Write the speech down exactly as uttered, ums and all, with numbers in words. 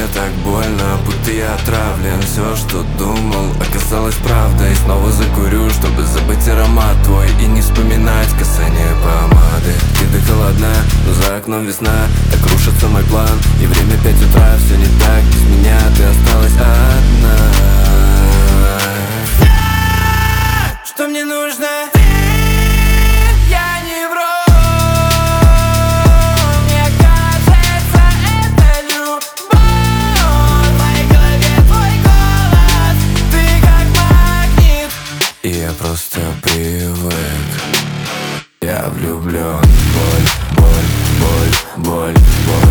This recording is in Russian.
так больно, будто я отравлен. Все, что думал, оказалось правдой. Снова закурю, чтобы забыть аромат твой и не вспоминать касание помады. Где-то холодна, но за окном весна. Так рушится мой план, и время пять утра. Все не так, без меня ты осталась одна. Что мне нужно? Ты, я не вру. Мне кажется, это любовь. В моей голове твой голос, ты как магнит. И я просто привык. Я влюблен. Боль, боль, боль, боль, боль.